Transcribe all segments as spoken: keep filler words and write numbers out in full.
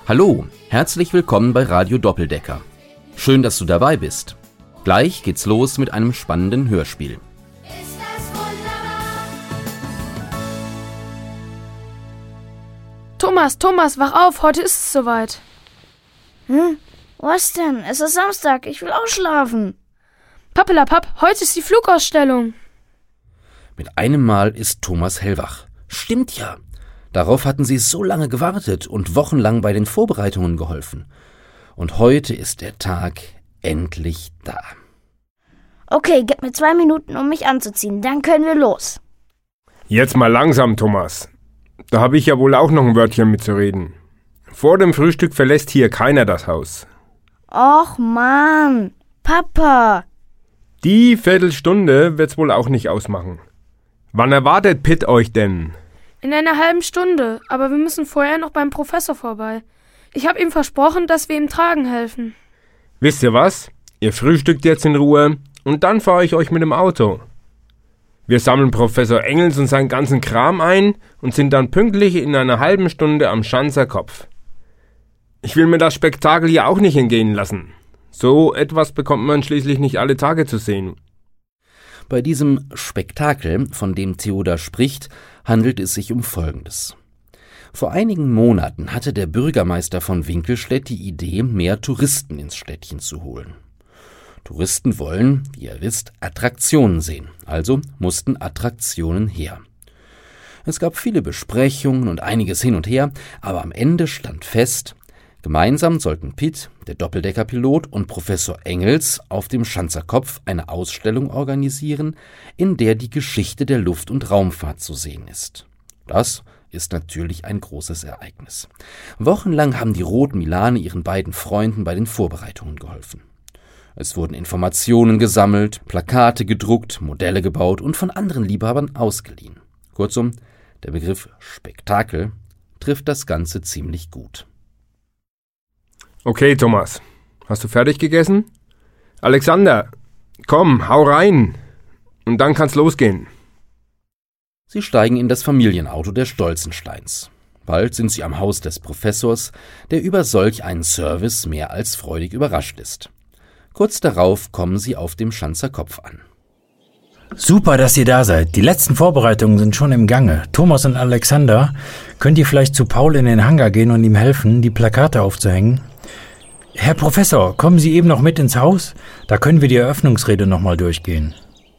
Hallo, herzlich willkommen bei Radio Doppeldecker. Schön, dass du dabei bist. Gleich geht's los mit einem spannenden Hörspiel. Ist das wunderbar? Thomas, Thomas, wach auf, heute ist es soweit. Hm? Was denn? Es ist Samstag, ich will auch schlafen. Pappelapapp, heute ist die Flugausstellung. Mit einem Mal ist Thomas hellwach. Stimmt ja. Darauf hatten sie so lange gewartet und wochenlang bei den Vorbereitungen geholfen. Und heute ist der Tag endlich da. Okay, gib mir zwei Minuten, um mich anzuziehen, dann können wir los. Jetzt mal langsam, Thomas. Da habe ich ja wohl auch noch ein Wörtchen mitzureden. Vor dem Frühstück verlässt hier keiner das Haus. Och Mann, Papa. Die Viertelstunde wird's wohl auch nicht ausmachen. Wann erwartet Pitt euch denn? In einer halben Stunde, aber wir müssen vorher noch beim Professor vorbei. Ich habe ihm versprochen, dass wir ihm tragen helfen. Wisst ihr was? Ihr frühstückt jetzt in Ruhe und dann fahre ich euch mit dem Auto. Wir sammeln Professor Engels und seinen ganzen Kram ein und sind dann pünktlich in einer halben Stunde am Schanzer Kopf. Ich will mir das Spektakel ja auch nicht entgehen lassen. So etwas bekommt man schließlich nicht alle Tage zu sehen. Bei diesem Spektakel, von dem Theodor spricht, handelt es sich um Folgendes. Vor einigen Monaten hatte der Bürgermeister von Winkelstedt die Idee, mehr Touristen ins Städtchen zu holen. Touristen wollen, wie ihr wisst, Attraktionen sehen, also mussten Attraktionen her. Es gab viele Besprechungen und einiges hin und her, aber am Ende stand fest, gemeinsam sollten Pitt, der Doppeldeckerpilot, und Professor Engels auf dem Schanzer Kopf eine Ausstellung organisieren, in der die Geschichte der Luft- und Raumfahrt zu sehen ist. Das ist natürlich ein großes Ereignis. Wochenlang haben die Roten Milane ihren beiden Freunden bei den Vorbereitungen geholfen. Es wurden Informationen gesammelt, Plakate gedruckt, Modelle gebaut und von anderen Liebhabern ausgeliehen. Kurzum, der Begriff Spektakel trifft das Ganze ziemlich gut. Okay, Thomas. Hast du fertig gegessen? Alexander, komm, hau rein. Und dann kann's losgehen. Sie steigen in das Familienauto der Stolzensteins. Bald sind sie am Haus des Professors, der über solch einen Service mehr als freudig überrascht ist. Kurz darauf kommen sie auf dem Schanzer Kopf an. Super, dass ihr da seid. Die letzten Vorbereitungen sind schon im Gange. Thomas und Alexander, könnt ihr vielleicht zu Paul in den Hangar gehen und ihm helfen, die Plakate aufzuhängen? Herr Professor, kommen Sie eben noch mit ins Haus? Da können wir die Eröffnungsrede nochmal durchgehen.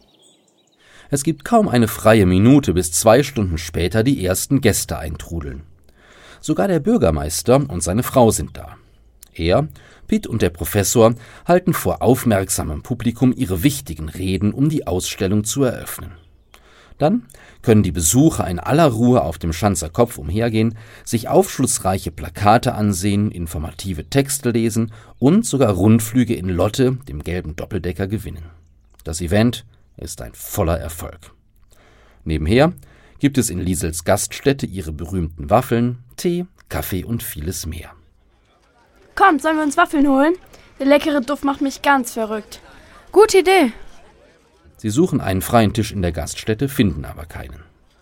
Es gibt kaum eine freie Minute, bis zwei Stunden später die ersten Gäste eintrudeln. Sogar der Bürgermeister und seine Frau sind da. Er, Pitt und der Professor halten vor aufmerksamem Publikum ihre wichtigen Reden, um die Ausstellung zu eröffnen. Dann können die Besucher in aller Ruhe auf dem Schanzer Kopf umhergehen, sich aufschlussreiche Plakate ansehen, informative Texte lesen und sogar Rundflüge in Lotte, dem gelben Doppeldecker, gewinnen. Das Event ist ein voller Erfolg. Nebenher gibt es in Liesels Gaststätte ihre berühmten Waffeln, Tee, Kaffee und vieles mehr. Kommt, sollen wir uns Waffeln holen? Der leckere Duft macht mich ganz verrückt. Gute Idee. Sie suchen einen freien Tisch in der Gaststätte, finden aber keinen.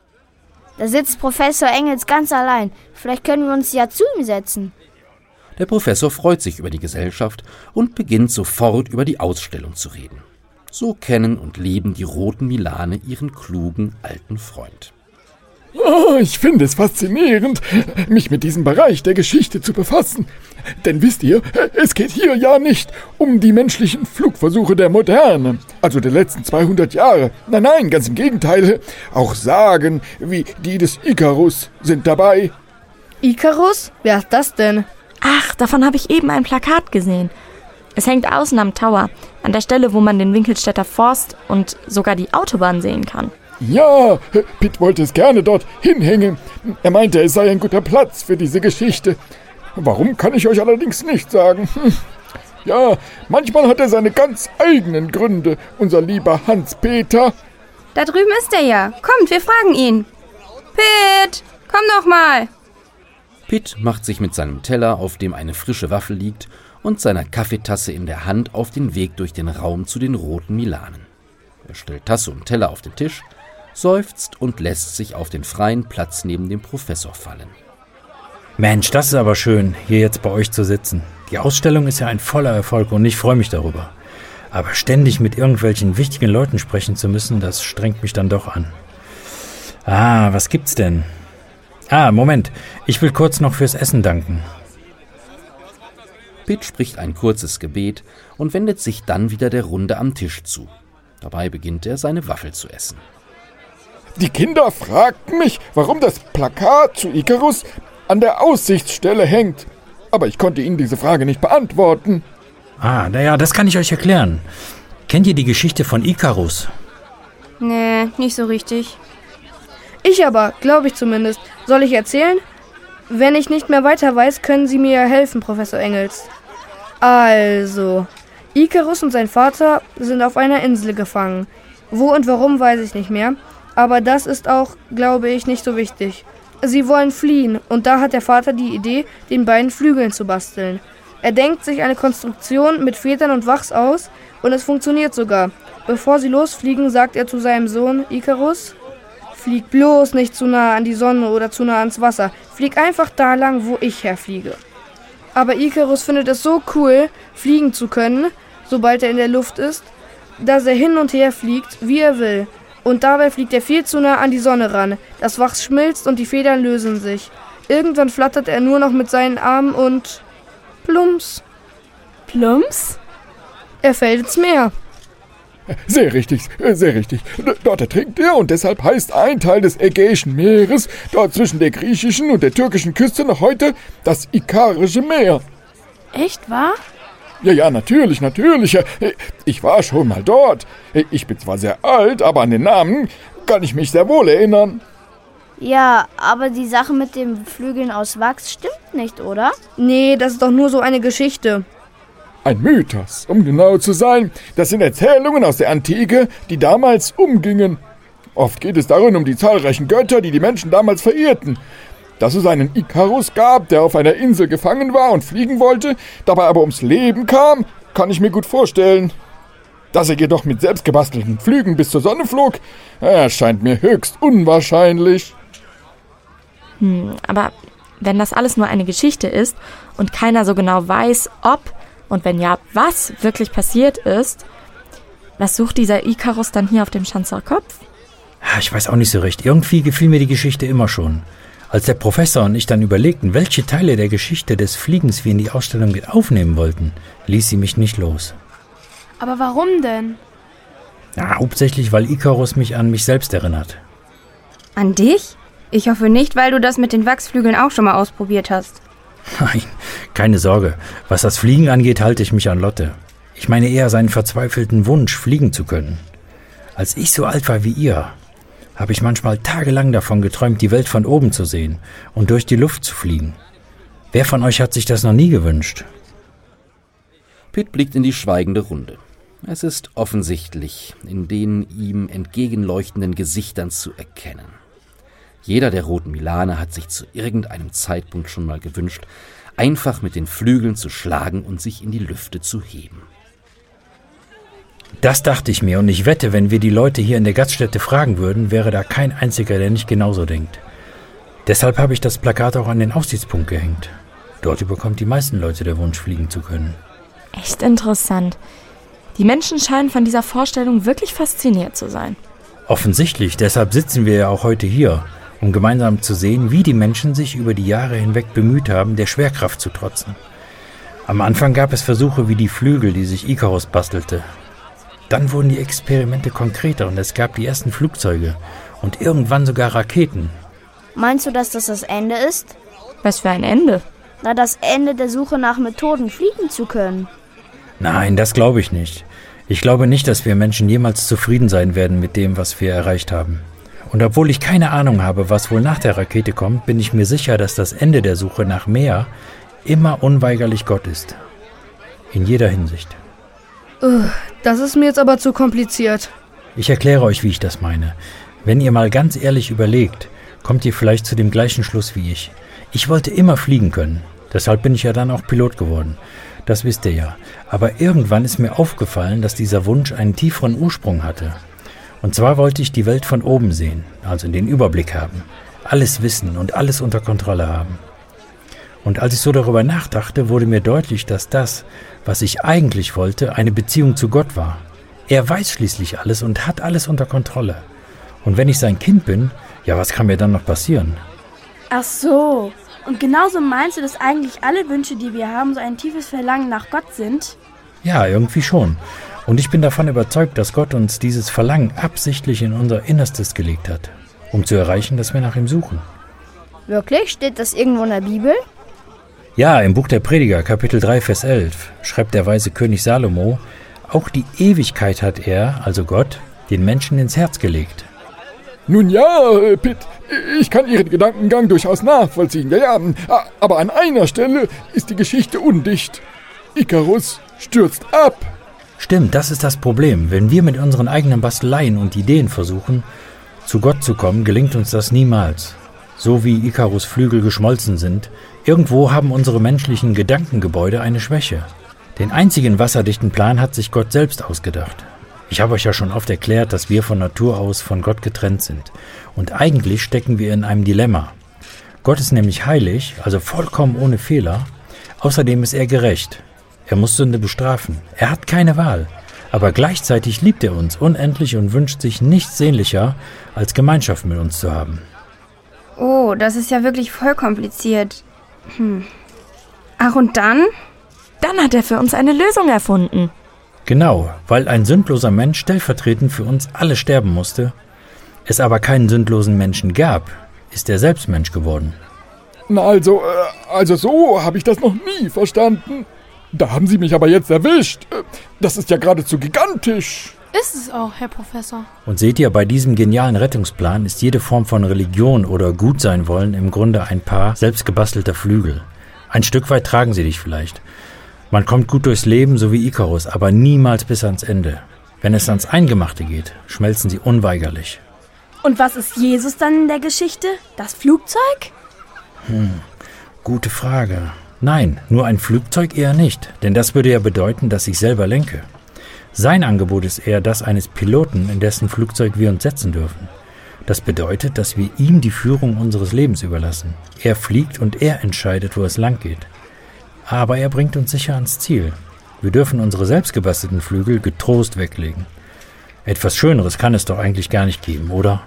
Da sitzt Professor Engels ganz allein. Vielleicht können wir uns ja zu ihm setzen. Der Professor freut sich über die Gesellschaft und beginnt sofort über die Ausstellung zu reden. So kennen und lieben die Roten Milane ihren klugen alten Freund. Oh, ich finde es faszinierend, mich mit diesem Bereich der Geschichte zu befassen. Denn wisst ihr, es geht hier ja nicht um die menschlichen Flugversuche der Moderne, also der letzten zweihundert Jahre. Nein, nein, ganz im Gegenteil. Auch Sagen wie die des Ikarus sind dabei. Ikarus? Wer ist das denn? Ach, davon habe ich eben ein Plakat gesehen. Es hängt außen am Tower, an der Stelle, wo man den Winkelstädter Forst und sogar die Autobahn sehen kann. Ja, Pitt wollte es gerne dort hinhängen. Er meinte, es sei ein guter Platz für diese Geschichte. Warum, kann ich euch allerdings nicht sagen. Hm. Ja, manchmal hat er seine ganz eigenen Gründe, unser lieber Hans-Peter. Da drüben ist er ja. Kommt, wir fragen ihn. Pitt, komm doch mal. Pitt macht sich mit seinem Teller, auf dem eine frische Waffel liegt, und seiner Kaffeetasse in der Hand auf den Weg durch den Raum zu den Roten Milanen. Er stellt Tasse und Teller auf den Tisch, seufzt und lässt sich auf den freien Platz neben dem Professor fallen. Mensch, das ist aber schön, hier jetzt bei euch zu sitzen. Die Ausstellung ist ja ein voller Erfolg und ich freue mich darüber. Aber ständig mit irgendwelchen wichtigen Leuten sprechen zu müssen, das strengt mich dann doch an. Ah, was gibt's denn? Ah, Moment, ich will kurz noch fürs Essen danken. Pitt spricht ein kurzes Gebet und wendet sich dann wieder der Runde am Tisch zu. Dabei beginnt er, seine Waffel zu essen. Die Kinder fragten mich, warum das Plakat zu Ikarus an der Aussichtsstelle hängt. Aber ich konnte ihnen diese Frage nicht beantworten. Ah, naja, das kann ich euch erklären. Kennt ihr die Geschichte von Ikarus? Nee, nicht so richtig. Ich aber, glaube ich zumindest. Soll ich erzählen? Wenn ich nicht mehr weiter weiß, können Sie mir helfen, Professor Engels. Also, Ikarus und sein Vater sind auf einer Insel gefangen. Wo und warum, weiß ich nicht mehr. Aber das ist auch, glaube ich, nicht so wichtig. Sie wollen fliehen und da hat der Vater die Idee, den beiden Flügeln zu basteln. Er denkt sich eine Konstruktion mit Federn und Wachs aus und es funktioniert sogar. Bevor sie losfliegen, sagt er zu seinem Sohn Ikarus: Flieg bloß nicht zu nah an die Sonne oder zu nah ans Wasser. Flieg einfach da lang, wo ich herfliege. Aber Ikarus findet es so cool, fliegen zu können, sobald er in der Luft ist, dass er hin und her fliegt, wie er will. Und dabei fliegt er viel zu nah an die Sonne ran. Das Wachs schmilzt und die Federn lösen sich. Irgendwann flattert er nur noch mit seinen Armen und... plumps. Plumps? Er fällt ins Meer. Sehr richtig, sehr richtig. Dort ertrinkt er und deshalb heißt ein Teil des Ägäischen Meeres, dort zwischen der griechischen und der türkischen Küste noch heute, das Ikarische Meer. Echt wahr? Ja, ja, natürlich, natürlich. Ich war schon mal dort. Ich bin zwar sehr alt, aber an den Namen kann ich mich sehr wohl erinnern. Ja, aber die Sache mit den Flügeln aus Wachs stimmt nicht, oder? Nee, das ist doch nur so eine Geschichte. Ein Mythos, um genau zu sein. Das sind Erzählungen aus der Antike, die damals umgingen. Oft geht es darin um die zahlreichen Götter, die die Menschen damals verehrten. Dass es einen Ikarus gab, der auf einer Insel gefangen war und fliegen wollte, dabei aber ums Leben kam, kann ich mir gut vorstellen. Dass er jedoch mit selbstgebastelten Flügen bis zur Sonne flog, erscheint mir höchst unwahrscheinlich. Hm, aber wenn das alles nur eine Geschichte ist und keiner so genau weiß, ob und wenn ja, was wirklich passiert ist, was sucht dieser Ikarus dann hier auf dem Schanzer Kopf? Ich weiß auch nicht so recht. Irgendwie gefiel mir die Geschichte immer schon. Als der Professor und ich dann überlegten, welche Teile der Geschichte des Fliegens wir in die Ausstellung mit aufnehmen wollten, ließ sie mich nicht los. Aber warum denn? Ja, hauptsächlich, weil Ikarus mich an mich selbst erinnert. An dich? Ich hoffe nicht, weil du das mit den Wachsflügeln auch schon mal ausprobiert hast. Nein, keine Sorge. Was das Fliegen angeht, halte ich mich an Lotte. Ich meine eher seinen verzweifelten Wunsch, fliegen zu können. Als ich so alt war wie ihr, habe ich manchmal tagelang davon geträumt, die Welt von oben zu sehen und durch die Luft zu fliegen. Wer von euch hat sich das noch nie gewünscht? Pitt blickt in die schweigende Runde. Es ist offensichtlich, in den ihm entgegenleuchtenden Gesichtern zu erkennen. Jeder der roten Milane hat sich zu irgendeinem Zeitpunkt schon mal gewünscht, einfach mit den Flügeln zu schlagen und sich in die Lüfte zu heben. Das dachte ich mir und ich wette, wenn wir die Leute hier in der Gaststätte fragen würden, wäre da kein einziger, der nicht genauso denkt. Deshalb habe ich das Plakat auch an den Aussichtspunkt gehängt. Dort überkommt die meisten Leute der Wunsch, fliegen zu können. Echt interessant. Die Menschen scheinen von dieser Vorstellung wirklich fasziniert zu sein. Offensichtlich, deshalb sitzen wir ja auch heute hier, um gemeinsam zu sehen, wie die Menschen sich über die Jahre hinweg bemüht haben, der Schwerkraft zu trotzen. Am Anfang gab es Versuche wie die Flügel, die sich Ikarus bastelte. Dann wurden die Experimente konkreter und es gab die ersten Flugzeuge und irgendwann sogar Raketen. Meinst du, dass das das Ende ist? Was für ein Ende? Na, das Ende der Suche nach Methoden, fliegen zu können. Nein, das glaube ich nicht. Ich glaube nicht, dass wir Menschen jemals zufrieden sein werden mit dem, was wir erreicht haben. Und obwohl ich keine Ahnung habe, was wohl nach der Rakete kommt, bin ich mir sicher, dass das Ende der Suche nach mehr immer unweigerlich Gott ist. In jeder Hinsicht. Uh, das ist mir jetzt aber zu kompliziert. Ich erkläre euch, wie ich das meine. Wenn ihr mal ganz ehrlich überlegt, kommt ihr vielleicht zu dem gleichen Schluss wie ich. Ich wollte immer fliegen können. Deshalb bin ich ja dann auch Pilot geworden. Das wisst ihr ja. Aber irgendwann ist mir aufgefallen, dass dieser Wunsch einen tieferen Ursprung hatte. Und zwar wollte ich die Welt von oben sehen, also den Überblick haben, alles wissen und alles unter Kontrolle haben. Und als ich so darüber nachdachte, wurde mir deutlich, dass das, was ich eigentlich wollte, eine Beziehung zu Gott war. Er weiß schließlich alles und hat alles unter Kontrolle. Und wenn ich sein Kind bin, ja, was kann mir dann noch passieren? Ach so. Und genauso meinst du, dass eigentlich alle Wünsche, die wir haben, so ein tiefes Verlangen nach Gott sind? Ja, irgendwie schon. Und ich bin davon überzeugt, dass Gott uns dieses Verlangen absichtlich in unser Innerstes gelegt hat, um zu erreichen, dass wir nach ihm suchen. Wirklich? Steht das irgendwo in der Bibel? Ja, im Buch der Prediger, Kapitel drei, Vers elf, schreibt der weise König Salomo, auch die Ewigkeit hat er, also Gott, den Menschen ins Herz gelegt. Nun ja, Pitt, ich kann Ihren Gedankengang durchaus nachvollziehen. Ja, ja, aber an einer Stelle ist die Geschichte undicht. Ikarus stürzt ab. Stimmt, das ist das Problem. Wenn wir mit unseren eigenen Basteleien und Ideen versuchen, zu Gott zu kommen, gelingt uns das niemals. So wie Ikarus Flügel geschmolzen sind, irgendwo haben unsere menschlichen Gedankengebäude eine Schwäche. Den einzigen wasserdichten Plan hat sich Gott selbst ausgedacht. Ich habe euch ja schon oft erklärt, dass wir von Natur aus von Gott getrennt sind. Und eigentlich stecken wir in einem Dilemma. Gott ist nämlich heilig, also vollkommen ohne Fehler. Außerdem ist er gerecht. Er muss Sünde bestrafen. Er hat keine Wahl. Aber gleichzeitig liebt er uns unendlich und wünscht sich nichts sehnlicher, als Gemeinschaft mit uns zu haben. Oh, das ist ja wirklich voll kompliziert. Hm. Ach, und dann? Dann hat er für uns eine Lösung erfunden. Genau, weil ein sündloser Mensch stellvertretend für uns alle sterben musste, es aber keinen sündlosen Menschen gab, ist er selbst Mensch geworden. Na also, äh, also so habe ich das noch nie verstanden. Da haben Sie mich aber jetzt erwischt. Das ist ja geradezu gigantisch. Ist es auch, Herr Professor. Und seht ihr, bei diesem genialen Rettungsplan ist jede Form von Religion oder Gutsein-Wollen im Grunde ein Paar selbstgebastelter Flügel. Ein Stück weit tragen sie dich vielleicht. Man kommt gut durchs Leben, so wie Ikarus, aber niemals bis ans Ende. Wenn es ans Eingemachte geht, schmelzen sie unweigerlich. Und was ist Jesus dann in der Geschichte? Das Flugzeug? Hm, gute Frage. Nein, nur ein Flugzeug eher nicht, denn das würde ja bedeuten, dass ich selber lenke. Sein Angebot ist eher das eines Piloten, in dessen Flugzeug wir uns setzen dürfen. Das bedeutet, dass wir ihm die Führung unseres Lebens überlassen. Er fliegt und er entscheidet, wo es lang geht. Aber er bringt uns sicher ans Ziel. Wir dürfen unsere selbstgebastelten Flügel getrost weglegen. Etwas Schöneres kann es doch eigentlich gar nicht geben, oder?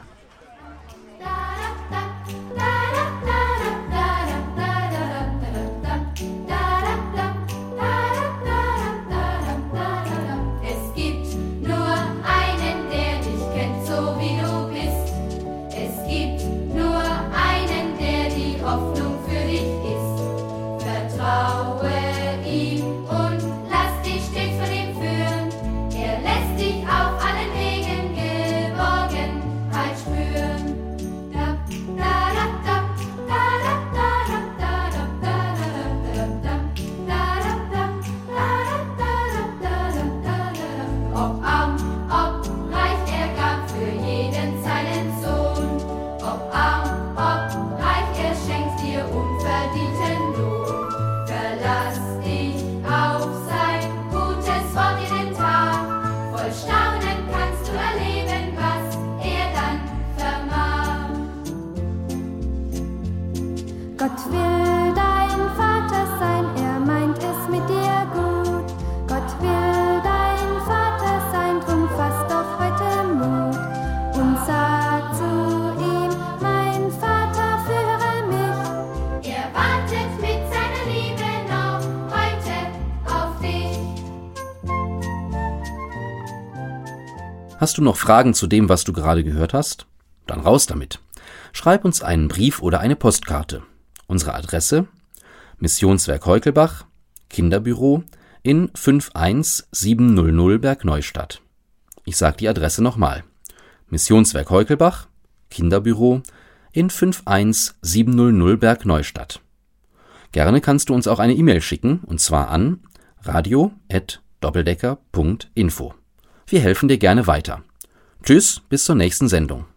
Gott will dein Vater sein, er meint es mit dir gut. Gott will dein Vater sein, drum fass doch heute Mut und sag zu ihm, mein Vater, führe mich. Er wartet mit seiner Liebe noch heute auf dich. Hast du noch Fragen zu dem, was du gerade gehört hast? Dann raus damit. Schreib uns einen Brief oder eine Postkarte. Unsere Adresse: Missionswerk Heukelbach, Kinderbüro in fünf eins sieben null null Bergneustadt. Ich sage die Adresse nochmal. Missionswerk Heukelbach, Kinderbüro in fünf eins sieben null null Bergneustadt. Gerne kannst du uns auch eine E-Mail schicken, und zwar an radio at doppeldecker punkt info. Wir helfen dir gerne weiter. Tschüss, bis zur nächsten Sendung.